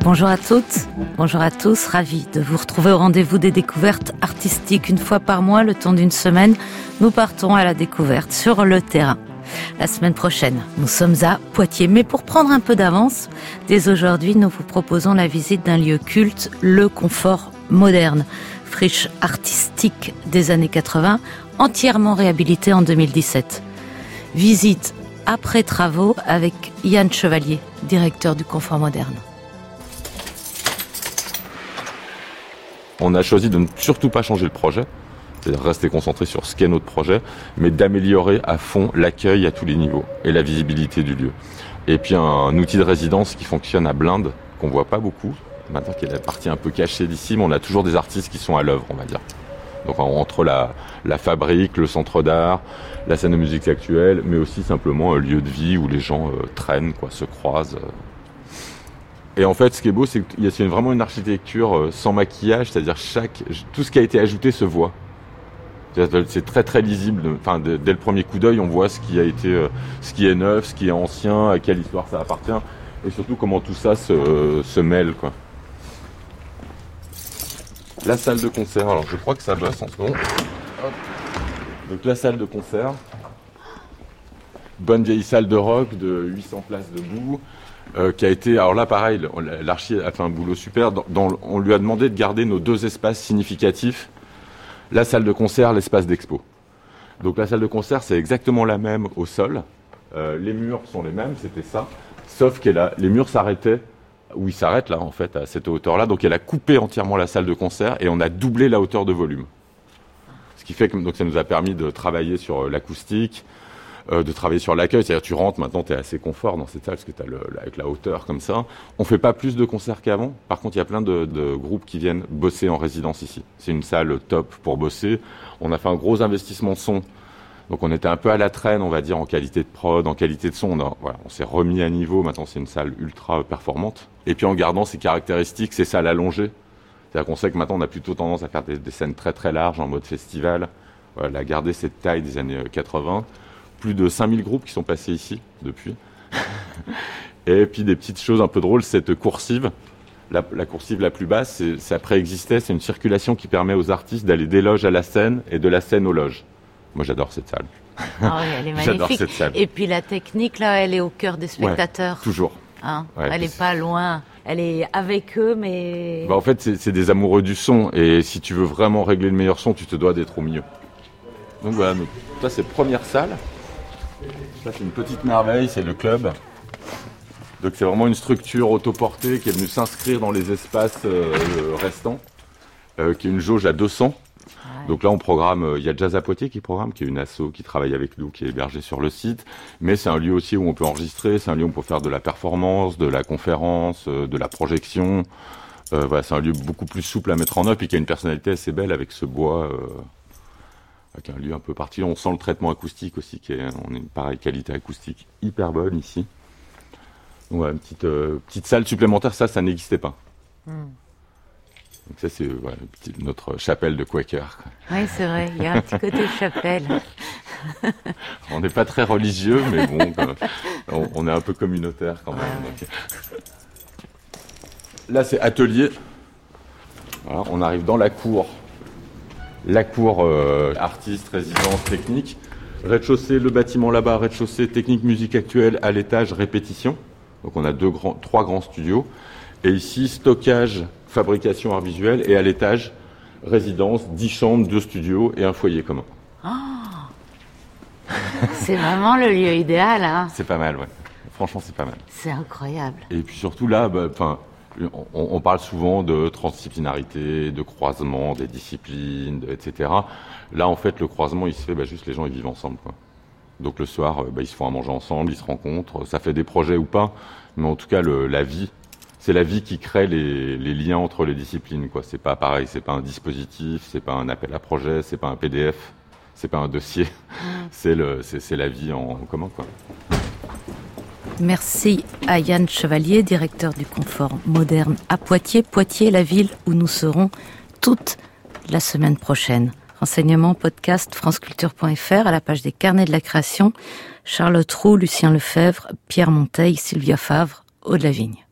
Bonjour à toutes, bonjour à tous, ravi de vous retrouver au rendez-vous des découvertes artistiques. Une fois par mois, le temps d'une semaine, nous partons à la découverte sur le terrain. La semaine prochaine, nous sommes à Poitiers. Mais pour prendre un peu d'avance, dès aujourd'hui, nous vous proposons la visite d'un lieu culte, le Confort Moderne, friche artistique des années 80, entièrement réhabilitée en 2017. Visite après travaux avec Yann Chevalier, directeur du Confort Moderne. On a choisi de ne surtout pas changer le projet, c'est-à-dire rester concentré sur ce qu'est notre projet, mais d'améliorer à fond l'accueil à tous les niveaux et la visibilité du lieu. Et puis un outil de résidence qui fonctionne à blinde, qu'on voit pas beaucoup, maintenant qu'il y a la partie un peu cachée d'ici, mais on a toujours des artistes qui sont à l'œuvre, on va dire. Donc entre la fabrique, le centre d'art, la scène de musique actuelle, mais aussi simplement un lieu de vie où les gens traînent, se croisent. Et en fait, ce qui est beau, c'est qu'il y a vraiment une architecture sans maquillage, c'est-à-dire tout ce qui a été ajouté se voit. C'est très très lisible. Enfin, dès le premier coup d'œil, on voit ce qui est neuf, ce qui est ancien, à quelle histoire ça appartient, et surtout comment tout ça se mêle, quoi. La salle de concert. Alors, je crois que ça bosse en ce moment. Donc la salle de concert, bonne vieille salle de rock de 800 places debout. Qui a été, alors là pareil, l'archi a fait un boulot super, on lui a demandé de garder nos deux espaces significatifs, la salle de concert, l'espace d'expo. Donc la salle de concert c'est exactement la même au sol, les murs sont les mêmes, c'était ça, sauf que les murs s'arrêtaient, où ils s'arrêtent là en fait, à cette hauteur-là, donc elle a coupé entièrement la salle de concert et on a doublé la hauteur de volume. Ce qui fait que donc, ça nous a permis de travailler sur l'acoustique, de travailler sur l'accueil, c'est-à-dire tu rentres, maintenant tu es assez confort dans cette salle parce que tu as avec la hauteur comme ça. On fait pas plus de concerts qu'avant, par contre il y a plein de groupes qui viennent bosser en résidence ici. C'est une salle top pour bosser. On a fait un gros investissement de son, donc on était un peu à la traîne, on va dire, en qualité de prod, en qualité de son. On s'est remis à niveau, maintenant c'est une salle ultra performante. Et puis en gardant ses caractéristiques, ces salles allongées, c'est-à-dire qu'on sait que maintenant on a plutôt tendance à faire des scènes très très larges en mode festival, voilà, garder cette taille des années 80. Plus de 5000 groupes qui sont passés ici depuis. Et puis des petites choses un peu drôles, cette coursive, la coursive la plus basse, ça préexistait, c'est une circulation qui permet aux artistes d'aller des loges à la scène et de la scène aux loges. Moi j'adore cette salle. Ah oui, elle est magnifique. J'adore cette salle. Et puis la technique là, elle est au cœur des spectateurs. Ouais, toujours. Ouais, elle est pas loin, elle est avec eux, mais... En fait c'est des amoureux du son et si tu veux vraiment régler le meilleur son, tu te dois d'être au milieu. Donc voilà, ça c'est première salle. Ça c'est une petite merveille, c'est le club. Donc c'est vraiment une structure autoportée qui est venue s'inscrire dans les espaces restants, qui est une jauge à 200. Ouais. Donc là on programme, il y a Jazz à Poitiers qui programme, qui est une asso qui travaille avec nous, qui est hébergée sur le site. Mais c'est un lieu aussi où on peut enregistrer, c'est un lieu où on peut faire de la performance, de la conférence, de la projection. Voilà, c'est un lieu beaucoup plus souple à mettre en œuvre et qui a une personnalité assez belle avec ce bois... avec un lieu un peu particulier. On sent le traitement acoustique aussi, on a une pareille qualité acoustique hyper bonne ici. Donc voilà, une petite salle supplémentaire, ça n'existait pas. Donc ça c'est notre chapelle de Quaker. Oui c'est vrai, il y a un petit côté chapelle. On n'est pas très religieux, mais bon, on est un peu communautaire quand même. Donc. Là c'est atelier. Voilà, on arrive dans la cour. La cour artiste, résidence, technique. Rez-de-chaussée, le bâtiment là-bas, rez-de-chaussée, technique, musique actuelle, à l'étage, répétition. Donc on a trois grands studios. Et ici, stockage, fabrication art visuel. Et à l'étage, résidence, 10 chambres, 2 studios et un foyer commun. Oh c'est vraiment le lieu idéal, hein. C'est pas mal, ouais. Franchement, c'est pas mal. C'est incroyable. Et puis surtout là, on parle souvent de transdisciplinarité, de croisement des disciplines, etc. Là, en fait, le croisement, il se fait juste les gens ils vivent ensemble, quoi. Donc le soir, ils se font à manger ensemble, ils se rencontrent. Ça fait des projets ou pas, mais en tout cas, la vie, c'est la vie qui crée les liens entre les disciplines, quoi. C'est pas pareil, c'est pas un dispositif, c'est pas un appel à projet, c'est pas un PDF, c'est pas un dossier. C'est la vie en commun, quoi. Merci à Yann Chevalier, directeur du Confort Moderne à Poitiers. Poitiers, la ville où nous serons toute la semaine prochaine. Renseignements, podcast, franceculture.fr, à la page des carnets de la création. Charlotte Roux, Lucien Lefebvre, Pierre Monteil, Sylvia Favre, Aude Lavigne.